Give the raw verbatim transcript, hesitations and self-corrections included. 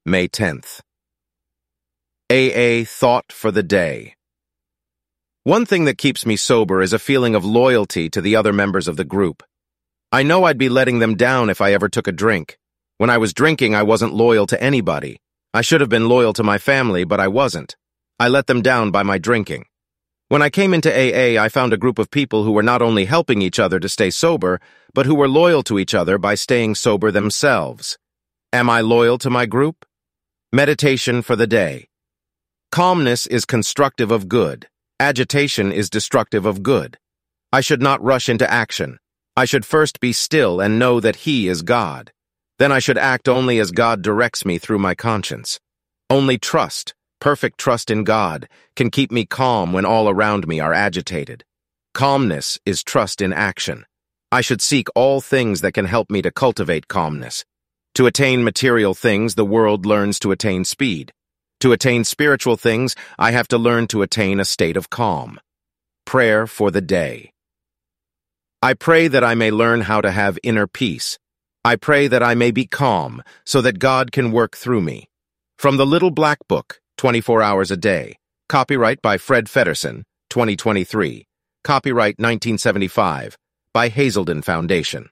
May tenth. A A Thought for the Day. One thing that keeps me sober is a feeling of loyalty to the other members of the group. I know I'd be letting them down if I ever took a drink. When I was drinking, I wasn't loyal to anybody. I should have been loyal to my family, but I wasn't. I let them down by my drinking. When I came into A A, I found a group of people who were not only helping each other to stay sober, but who were loyal to each other by staying sober themselves. Am I loyal to my group? Meditation for the day. Calmness is constructive of good. Agitation is destructive of good. I should not rush into action. I should first be still and know that He is God. Then I should act only as God directs me through my conscience. Only trust, perfect trust in God, can keep me calm when all around me are agitated. Calmness is trust in action. I should seek all things that can help me to cultivate calmness. To attain material things, the world learns to attain speed. To attain spiritual things, I have to learn to attain a state of calm. Prayer for the day. I pray that I may learn how to have inner peace. I pray that I may be calm, so that God can work through me. From the Little Black Book, twenty-four hours a day. Copyright by Fred Feddersen, twenty twenty-three. Copyright nineteen seventy-five, by Hazelden Foundation.